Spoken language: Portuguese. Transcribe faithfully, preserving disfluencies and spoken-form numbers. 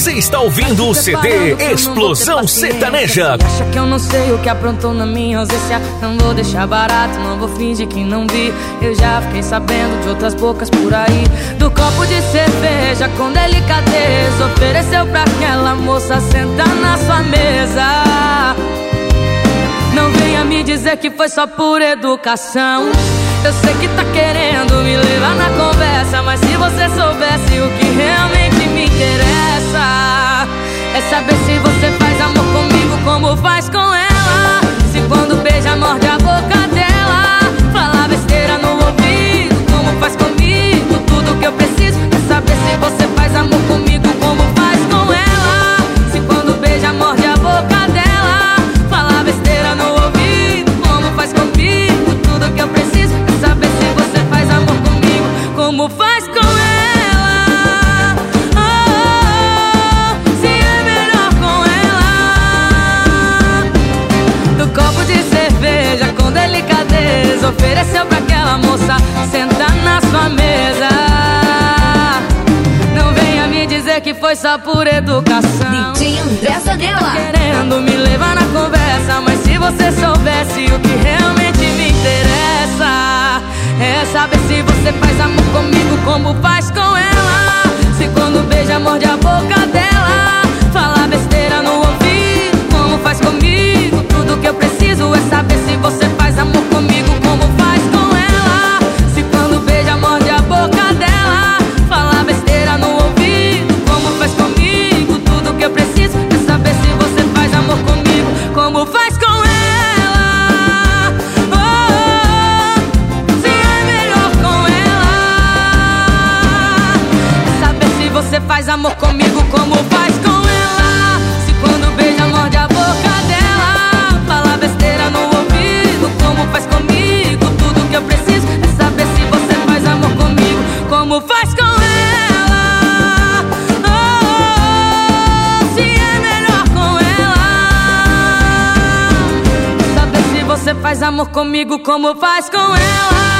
Você está ouvindo o C D Explosão Sertaneja. Acha que eu não sei o que aprontou na minha ausência? Não vou deixar barato, não vou fingir que não vi. Eu já fiquei sabendo de outras bocas por aí, do copo de cerveja com delicadeza ofereceu pra aquela moça sentar na sua mesa. Não venha me dizer que foi só por educação. Eu sei que tá querendo me levar na conversa, mas se você soubesse o que realmente me interessa, é saber se você faz amor comigo como faz com ela. Se quando beija morde a boca dela, fala besteira no ouvido como faz comigo. Tudo que eu preciso é saber se você faz amor comigo como faz com ela. Se quando beija morde a boca dela, fala besteira no ouvido como faz comigo. Tudo que eu preciso é saber se você faz amor comigo como faz com ela. Oh, oh, oh, se é melhor com ela. Do copo de cerveja com delicadeza ofereceu pra aquela moça sentar na sua mesa. Não venha me dizer que foi só por educação. D J André Zanella. Tá querendo me levar na conversa, mas se você soubesse o que realmente me interessa, é saber se você faz amor comigo como faz com ela. Se quando beija morde a boca dela, fala besteira no ouvido como faz comigo. Tudo que eu preciso é saber se você faz amor comigo como faz com ela. Se quando beija morde a boca dela, fala besteira no ouvido como faz comigo. Tudo que eu preciso é saber se você faz amor comigo como faz com ela. Você faz amor comigo como faz com ela. Se quando beija morde a boca dela, fala besteira no ouvido como faz comigo. Tudo que eu preciso é saber se você faz amor comigo como faz com ela. Oh, oh, oh, se é melhor com ela. Saber se você faz amor comigo como faz com ela.